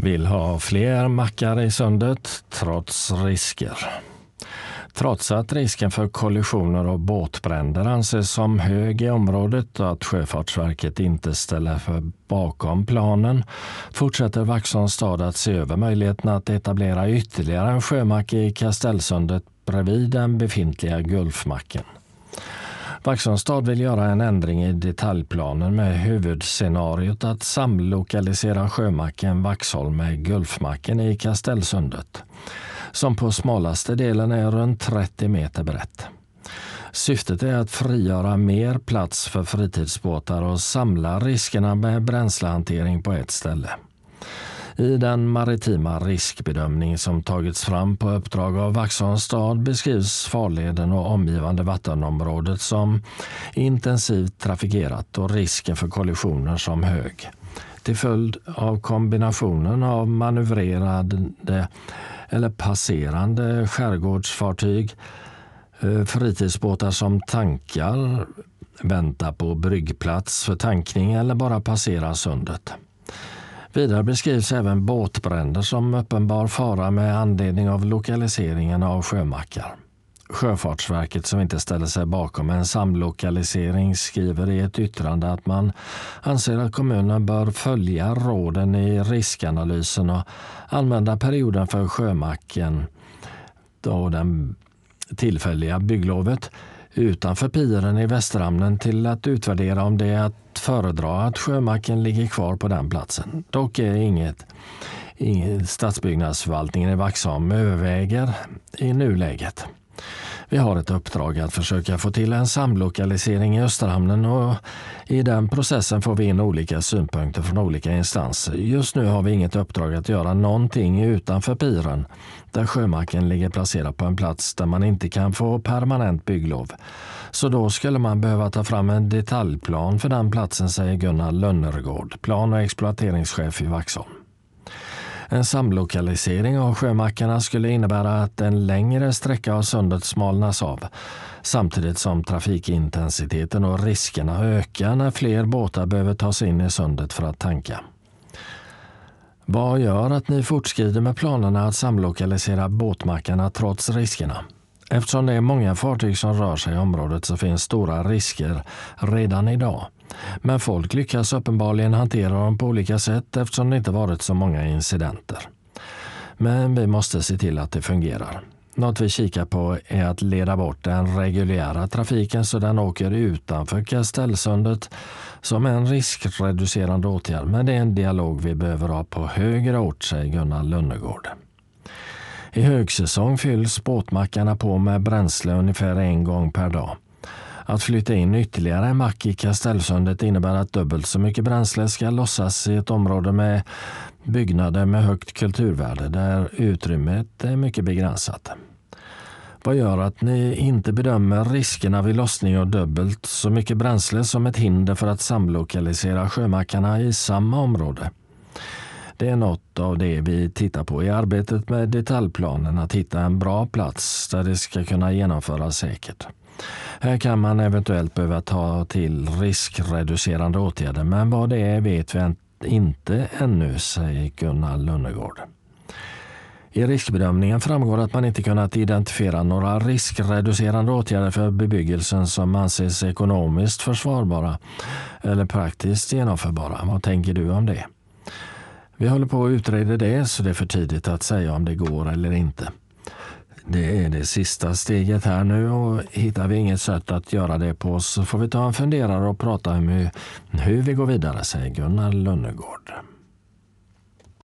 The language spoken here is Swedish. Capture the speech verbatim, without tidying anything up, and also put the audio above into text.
Vill ha fler mackar i sundet trots risker. Trots att risken för kollisioner och båtbränder anses som hög i området och att Sjöfartsverket inte ställer för bakom planen, fortsätter Vaxholms stad att se över möjligheten att etablera ytterligare en sjömack i Kastellsundet bredvid den befintliga Gulfmacken. Vaxholms stad vill göra en ändring i detaljplanen med huvudscenariot att samlokalisera sjömacken Vaxholm med Gulfmacken i Kastellsundet, som på smalaste delen är runt trettio meter brett. Syftet är att frigöra mer plats för fritidsbåtar och samla riskerna med bränslehantering på ett ställe. I den maritima riskbedömning som tagits fram på uppdrag av Vaxholms stad beskrivs farleden och omgivande vattenområdet som intensivt trafikerat och risken för kollisioner som hög. Till följd av kombinationen av manövrerande eller passerande skärgårdsfartyg, fritidsbåtar som tankar, väntar på bryggplats för tankning eller bara passerar sundet. Vidare beskrivs även båtbränder som uppenbar fara med anledning av lokaliseringen av sjömackar. Sjöfartsverket, som inte ställer sig bakom en samlokalisering, skriver i ett yttrande att man anser att kommunen bör följa råden i riskanalysen och använda perioden för sjömacken, då den tillfälliga bygglovet, utanför piren i Västerhamnen till att utvärdera om det är att föredra att sjömacken ligger kvar på den platsen. Dock är inget, inget stadsbyggnadsförvaltningen i Vaxholm överväger i nuläget. Vi har ett uppdrag att försöka få till en samlokalisering i Österhamnen och i den processen får vi in olika synpunkter från olika instanser. Just nu har vi inget uppdrag att göra någonting utanför piren där sjömacken ligger placerad på en plats där man inte kan få permanent bygglov. Så då skulle man behöva ta fram en detaljplan för den platsen, säger Gunnar Lönnergård, plan- och exploateringschef i Vaxholm. En samlokalisering av sjömackarna skulle innebära att en längre sträcka av sundet smalnas av, samtidigt som trafikintensiteten och riskerna ökar när fler båtar behöver ta sig in i sundet för att tanka. Vad gör att ni fortskrider med planerna att samlokalisera båtmackarna trots riskerna? Eftersom det är många fartyg som rör sig i området så finns stora risker redan idag. Men folk lyckas uppenbarligen hantera dem på olika sätt eftersom det inte varit så många incidenter. Men vi måste se till att det fungerar. Något vi kikar på är att leda bort den reguljära trafiken så den åker utanför Kastellsundet som en riskreducerande åtgärd. Men det är en dialog vi behöver ha på högre ort, säger Gunnar Lönnergård. I högsäsong fylls båtmackarna på med bränsle ungefär en gång per dag. Att flytta in ytterligare en mack i Kastellsundet innebär att dubbelt så mycket bränsle ska lossas i ett område med byggnader med högt kulturvärde där utrymmet är mycket begränsat. Vad gör att ni inte bedömer riskerna vid lossning och dubbelt så mycket bränsle som ett hinder för att samlokalisera sjömackarna i samma område? Det är något av det vi tittar på i arbetet med detaljplanen, att hitta en bra plats där det ska kunna genomföras säkert. Här kan man eventuellt behöva ta till riskreducerande åtgärder, men vad det är vet vi inte ännu, säger Gunnar Lönnergård. I riskbedömningen framgår att man inte kunnat identifiera några riskreducerande åtgärder för bebyggelsen som anses ekonomiskt försvarbara eller praktiskt genomförbara. Vad tänker du om det? Vi håller på att utreda det, så det är för tidigt att säga om det går eller inte. Det är det sista steget här nu, och hittar vi inget sätt att göra det på så får vi ta en funderare och prata om hur, hur vi går vidare, säger Gunnar Lönnergård.